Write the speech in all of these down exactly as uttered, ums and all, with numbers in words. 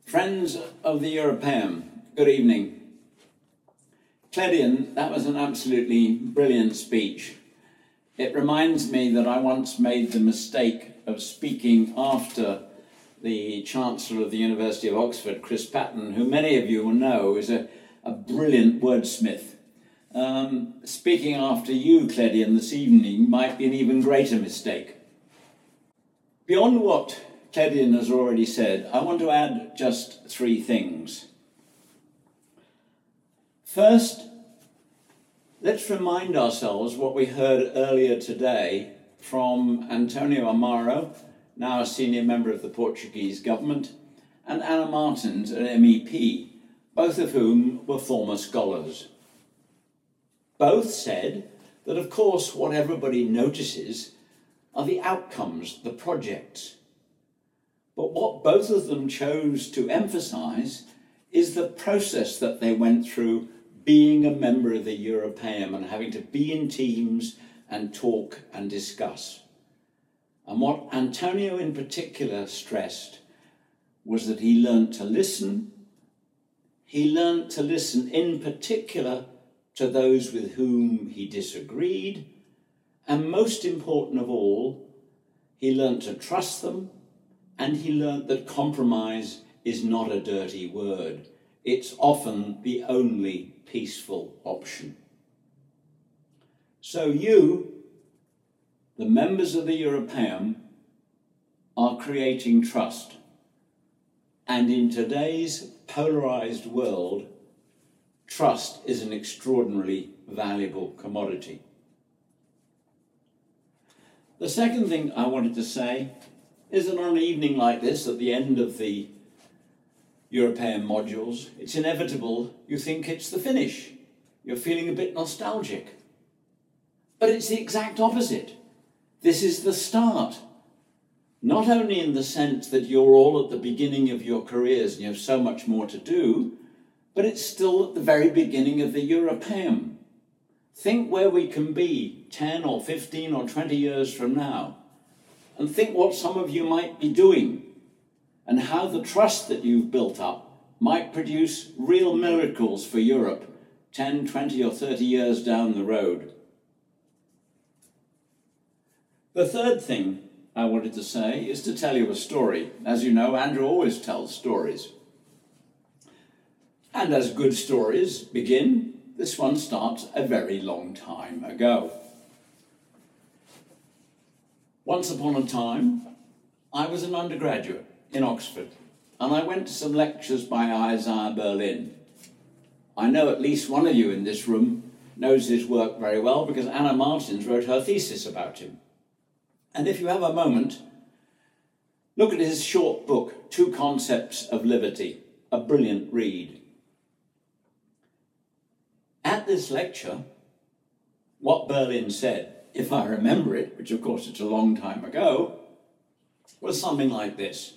Friends of the European, good evening. Cledion, that was an absolutely brilliant speech. It reminds me that I once made the mistake of speaking after the Chancellor of the University of Oxford, Chris Patten, who many of you will know is a, a brilliant wordsmith. Um, speaking after you, Cledion, this evening might be an even greater mistake. Beyond what Cledion has already said, I want to add just three things. First, let's remind ourselves what we heard earlier today from António Amaro, now a senior member of the Portuguese government, and Anna Martins, an M E P, both of whom were former scholars. Both said that, of course, what everybody notices are the outcomes, the projects. But what both of them chose to emphasise is the process that they went through being a member of the European and having to be in teams and talk and discuss. And what António in particular stressed was that he learnt to listen. He learnt to listen in particular to those with whom he disagreed. And most important of all, he learnt to trust them. And he learnt that compromise is not a dirty word. It's often the only peaceful option. So you, the members of the European, are creating trust. And in today's polarized world, trust is an extraordinarily valuable commodity. The second thing I wanted to say is that on an evening like this, at the end of the European modules, it's inevitable you think it's the finish. You're feeling a bit nostalgic. But it's the exact opposite. This is the start. Not only in the sense that you're all at the beginning of your careers and you have so much more to do, but it's still at the very beginning of the European. Think where we can be ten or fifteen or twenty years from now. And think what some of you might be doing and how the trust that you've built up might produce real miracles for Europe ten, twenty or thirty years down the road. The third thing I wanted to say is to tell you a story. As you know, Andrew always tells stories. And as good stories begin, this one starts a very long time ago. Once upon a time, I was an undergraduate in Oxford, and I went to some lectures by Isaiah Berlin. I know at least one of you in this room knows his work very well because Anna Martins wrote her thesis about him. And if you have a moment, look at his short book, Two Concepts of Liberty, a brilliant read. At this lecture, what Berlin said, if I remember it, which of course it's a long time ago, was something like this.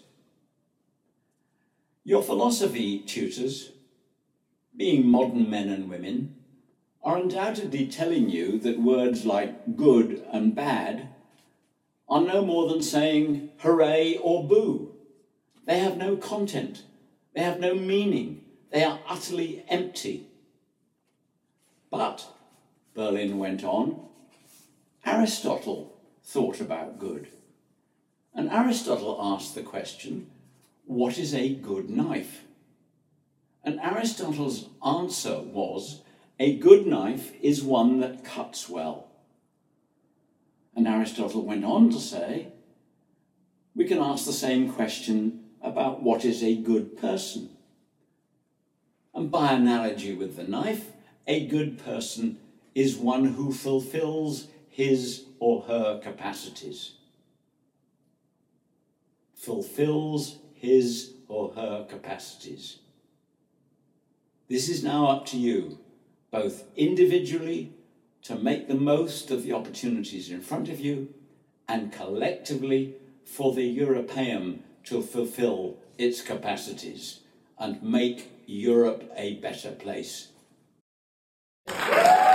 Your philosophy tutors, being modern men and women, are undoubtedly telling you that words like good and bad are no more than saying hooray or boo. They have no content. They have no meaning. They are utterly empty. But, Berlin went on, Aristotle thought about good. And Aristotle asked the question, what is a good knife? And Aristotle's answer was, a good knife is one that cuts well. And Aristotle went on to say, we can ask the same question about what is a good person. And by analogy with the knife, a good person is one who fulfills his or her capacities. Fulfills his or her capacities. This is now up to you, both individually to make the most of the opportunities in front of you and collectively for the European to fulfill its capacities and make Europe a better place.